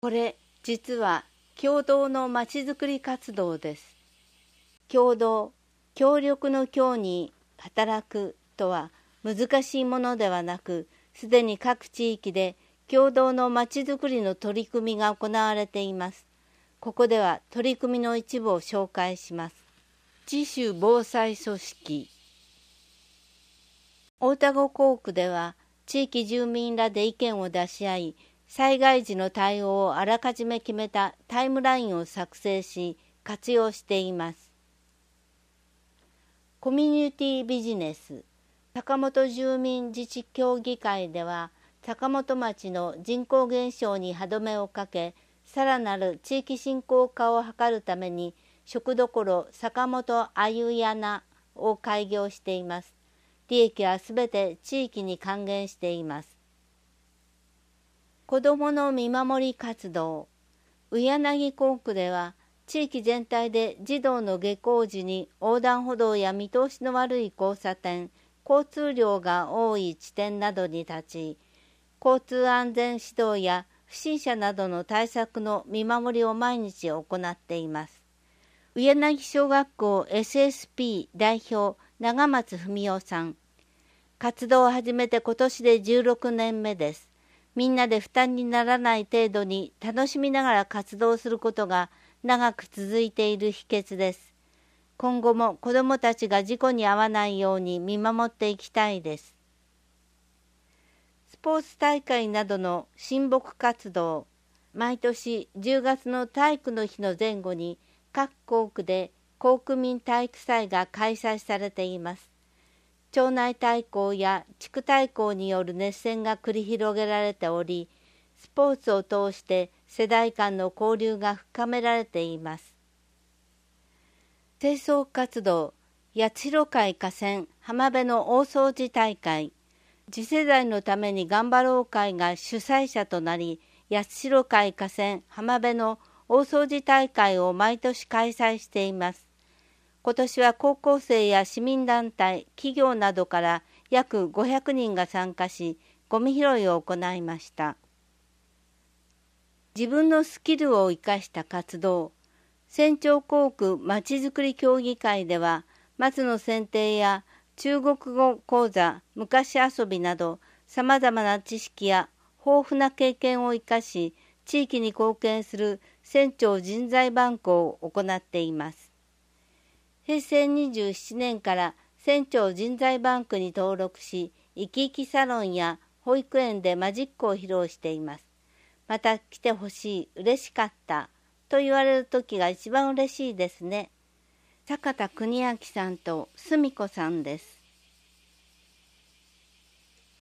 これ実は共同のまちづくり活動です。共同、協力の協に働くとは難しいものではなく、すでに各地域で共同のまちづくりの取り組みが行われています。ここでは取り組みの一部を紹介します。自主防災組織。大田子工区では地域住民らで意見を出し合い、災害時の対応をあらかじめ決めたタイムラインを作成し活用しています。コミュニティビジネス。坂本住民自治協議会では坂本町の人口減少に歯止めをかけ、さらなる地域振興化を図るために食どころ坂本あゆやなを開業しています。利益はすべて地域に還元しています。子どもの見守り活動。うやなぎ工区では地域全体で児童の下校時に横断歩道や見通しの悪い交差点、交通量が多い地点などに立ち、交通安全指導や不審者などの対策の見守りを毎日行っています。うやなぎ小学校 SSP 代表長松文夫さん。活動を始めて今年で16年目です。みんなで負担にならない程度に楽しみながら活動することが長く続いている秘訣です。今後も子どもたちが事故に遭わないように見守っていきたいです。スポーツ大会などの親睦活動。毎年10月の体育の日の前後に各校区で校区民体育祭が開催されています。町内対抗や地区対抗による熱戦が繰り広げられており、スポーツを通して世代間の交流が深められています。清掃活動、八代海河川浜辺の大掃除大会。次世代のために頑張ろう会が主催者となり、八代海河川浜辺の大掃除大会を毎年開催しています。今年は高校生や市民団体、企業などから約500人が参加し、ゴミ拾いを行いました。自分のスキルを生かした活動。仙長工区まちづくり協議会では、松の剪定や中国語講座、昔遊びなど、さまざまな知識や豊富な経験を生かし、地域に貢献する仙長人材バンクを行っています。平成27年から仙長人材バンクに登録し、生き生きサロンや保育園でマジックを披露しています。また来てほしい、嬉しかったと言われる時が一番嬉しいですね。坂田邦明さんと澄子さんです。